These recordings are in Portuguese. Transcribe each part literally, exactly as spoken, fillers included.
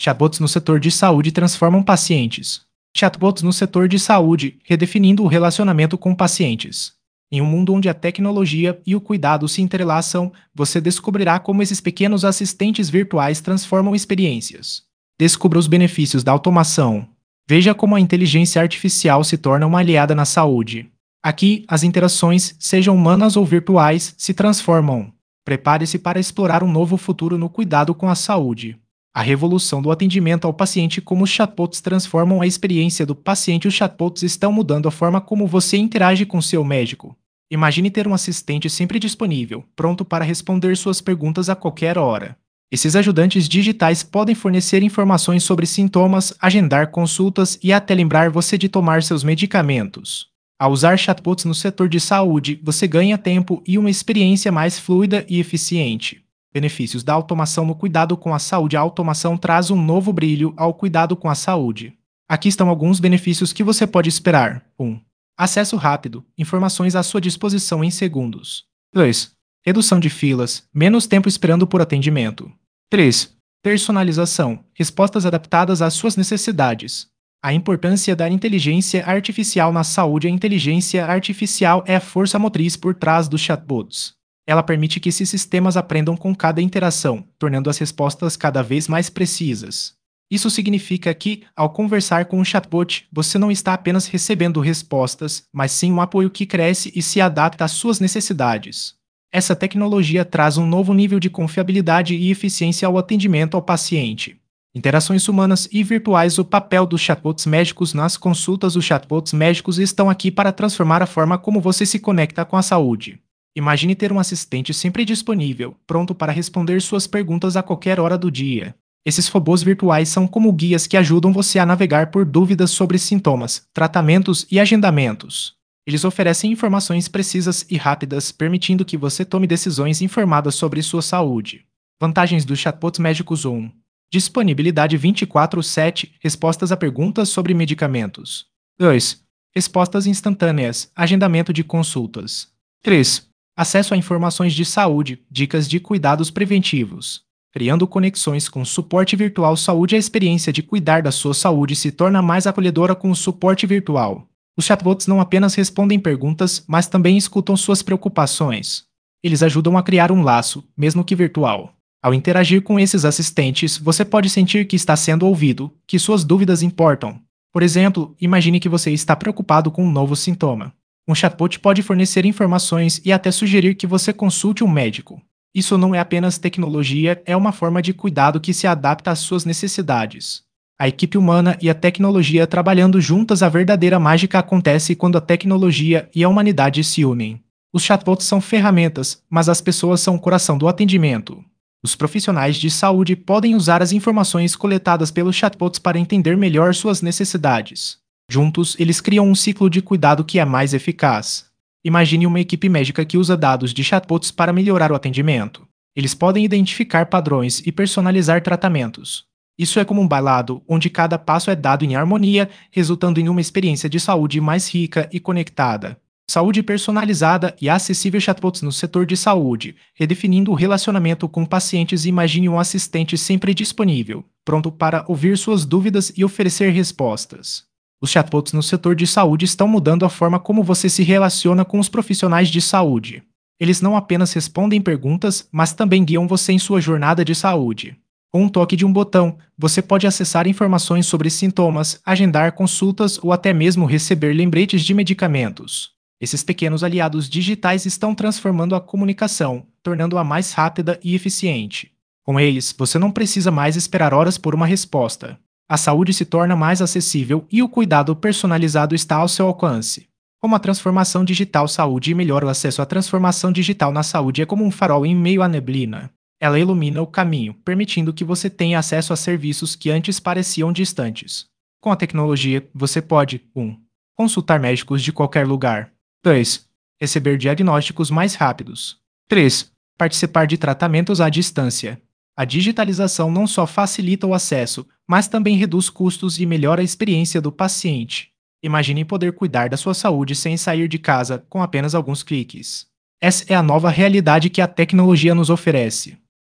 Chatbots no setor de saúde transformam pacientes. Chatbots no setor de saúde, redefinindo o relacionamento com pacientes. Em um mundo onde a tecnologia e o cuidado se entrelaçam, você descobrirá como esses pequenos assistentes virtuais transformam experiências. Descubra os benefícios da automação. Veja como a inteligência artificial se torna uma aliada na saúde. Aqui, as interações, sejam humanas ou virtuais, se transformam. Prepare-se para explorar um novo futuro no cuidado com a saúde. A revolução do atendimento ao paciente, como os chatbots transformam a experiência do paciente. Os chatbots estão mudando a forma como você interage com seu médico. Imagine ter um assistente sempre disponível, pronto para responder suas perguntas a qualquer hora. Esses ajudantes digitais podem fornecer informações sobre sintomas, agendar consultas e até lembrar você de tomar seus medicamentos. Ao usar chatbots no setor de saúde, você ganha tempo e uma experiência mais fluida e eficiente. Benefícios da automação no cuidado com a saúde. A automação traz um novo brilho ao cuidado com a saúde. Aqui estão alguns benefícios que você pode esperar. um. Acesso rápido, informações à sua disposição em segundos. dois. Redução de filas, menos tempo esperando por atendimento. três. Personalização, respostas adaptadas às suas necessidades. A importância da inteligência artificial na saúde. A inteligência artificial é a força motriz por trás dos chatbots. Ela permite que esses sistemas aprendam com cada interação, tornando as respostas cada vez mais precisas. Isso significa que, ao conversar com um chatbot, você não está apenas recebendo respostas, mas sim um apoio que cresce e se adapta às suas necessidades. Essa tecnologia traz um novo nível de confiabilidade e eficiência ao atendimento ao paciente. Interações humanas e virtuais. O papel dos chatbots médicos nas consultas. Os chatbots médicos estão aqui para transformar a forma como você se conecta com a saúde. Imagine ter um assistente sempre disponível, pronto para responder suas perguntas a qualquer hora do dia. Esses robôs virtuais são como guias que ajudam você a navegar por dúvidas sobre sintomas, tratamentos e agendamentos. Eles oferecem informações precisas e rápidas, permitindo que você tome decisões informadas sobre sua saúde. Vantagens dos chatbots médicos. um. Disponibilidade vinte e quatro sete, respostas a perguntas sobre medicamentos. dois. Respostas instantâneas, agendamento de consultas. três. Acesso a informações de saúde, dicas de cuidados preventivos. Criando conexões com suporte virtual. Saúde. A experiência de cuidar da sua saúde se torna mais acolhedora com o suporte virtual. Os chatbots não apenas respondem perguntas, mas também escutam suas preocupações. Eles ajudam a criar um laço, mesmo que virtual. Ao interagir com esses assistentes, você pode sentir que está sendo ouvido, que suas dúvidas importam. Por exemplo, imagine que você está preocupado com um novo sintoma. Um chatbot pode fornecer informações e até sugerir que você consulte um médico. Isso não é apenas tecnologia, é uma forma de cuidado que se adapta às suas necessidades. A equipe humana e a tecnologia trabalhando juntas. A verdadeira mágica acontece quando a tecnologia e a humanidade se unem. Os chatbots são ferramentas, mas as pessoas são o coração do atendimento. Os profissionais de saúde podem usar as informações coletadas pelos chatbots para entender melhor suas necessidades. Juntos, eles criam um ciclo de cuidado que é mais eficaz. Imagine uma equipe médica que usa dados de chatbots para melhorar o atendimento. Eles podem identificar padrões e personalizar tratamentos. Isso é como um bailado, onde cada passo é dado em harmonia, resultando em uma experiência de saúde mais rica e conectada. Saúde personalizada e acessível. Chatbots no setor de saúde, redefinindo o relacionamento com pacientes. Imagine um assistente sempre disponível, pronto para ouvir suas dúvidas e oferecer respostas. Os chatbots no setor de saúde estão mudando a forma como você se relaciona com os profissionais de saúde. Eles não apenas respondem perguntas, mas também guiam você em sua jornada de saúde. Com um toque de um botão, você pode acessar informações sobre sintomas, agendar consultas ou até mesmo receber lembretes de medicamentos. Esses pequenos aliados digitais estão transformando a comunicação, tornando-a mais rápida e eficiente. Com eles, você não precisa mais esperar horas por uma resposta. A saúde se torna mais acessível e o cuidado personalizado está ao seu alcance. Como a transformação digital saúde e melhora o acesso à transformação digital na saúde é como um farol em meio à neblina. Ela ilumina o caminho, permitindo que você tenha acesso a serviços que antes pareciam distantes. Com a tecnologia, você pode um. Consultar médicos de qualquer lugar. dois. Receber diagnósticos mais rápidos. três. Participar de tratamentos à distância. A digitalização não só facilita o acesso, mas também reduz custos e melhora a experiência do paciente. Imagine poder cuidar da sua saúde sem sair de casa com apenas alguns cliques. Essa é a nova realidade que a tecnologia nos oferece.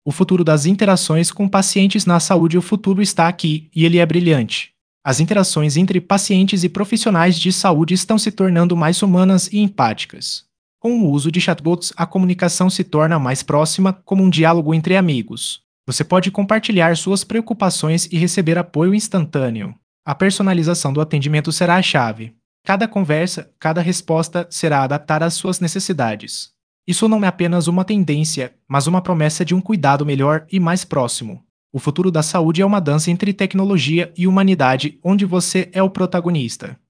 O futuro das interações com pacientes na saúde, o futuro está aqui e ele é brilhante. As interações entre pacientes e profissionais de saúde estão se tornando mais humanas e empáticas. Com o uso de chatbots, a comunicação se torna mais próxima, como um diálogo entre amigos. Você pode compartilhar suas preocupações e receber apoio instantâneo. A personalização do atendimento será a chave. Cada conversa, cada resposta será adaptada às suas necessidades. Isso não é apenas uma tendência, mas uma promessa de um cuidado melhor e mais próximo. O futuro da saúde é uma dança entre tecnologia e humanidade, onde você é o protagonista.